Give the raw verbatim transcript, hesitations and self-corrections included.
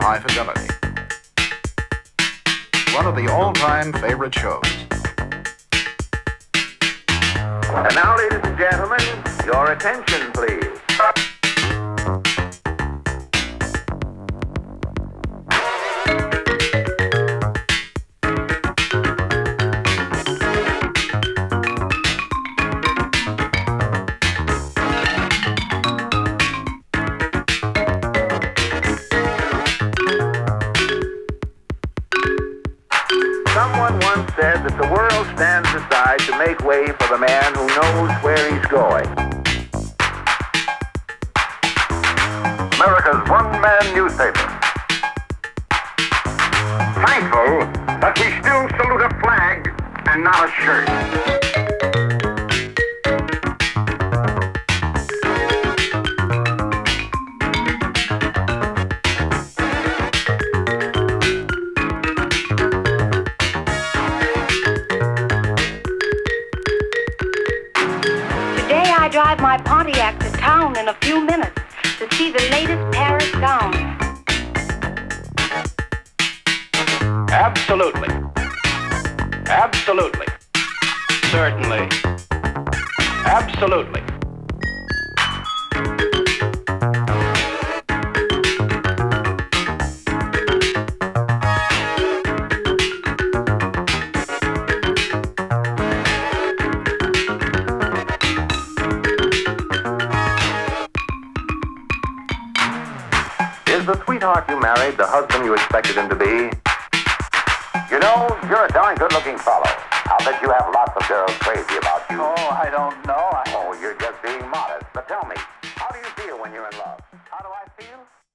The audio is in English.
high fidelity. One of the all-time favorite shows. And now, ladies and gentlemen, your attention, please. Someone once said that the world stands aside to make way for the man who knows where he's going. America's one-man newspaper. Thankful that we still salute a flag and not a shirt. I drive my Pontiac to town in a few minutes to see the latest Paris gown. Absolutely. Absolutely. Certainly. Absolutely. Is the sweetheart you married the husband you expected him to be? You know, you're a darn good-looking fellow. I'll bet you have lots of girls crazy about you. Oh, I don't know. I... Oh, you're just being modest. But tell me, how do you feel when you're in love? How do I feel?